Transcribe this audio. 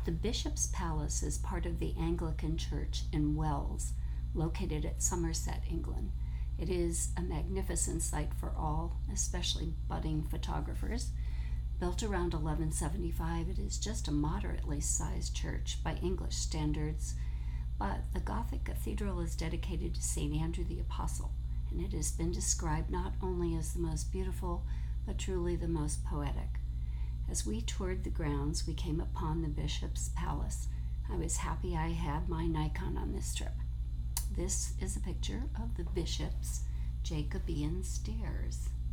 The Bishop's Palace is part of the Anglican Church in Wells, located at Somerset, England. It is a magnificent sight for all, especially budding photographers. Built around 1175, it is just a moderately sized church by English standards, but the Gothic cathedral is dedicated to St. Andrew the Apostle, and it has been described not only as the most beautiful, but truly the most poetic. As we toured the grounds, we came upon the Bishop's Palace. I was happy I had my Nikon on this trip. This is a picture of the Bishop's Jacobean Stairs.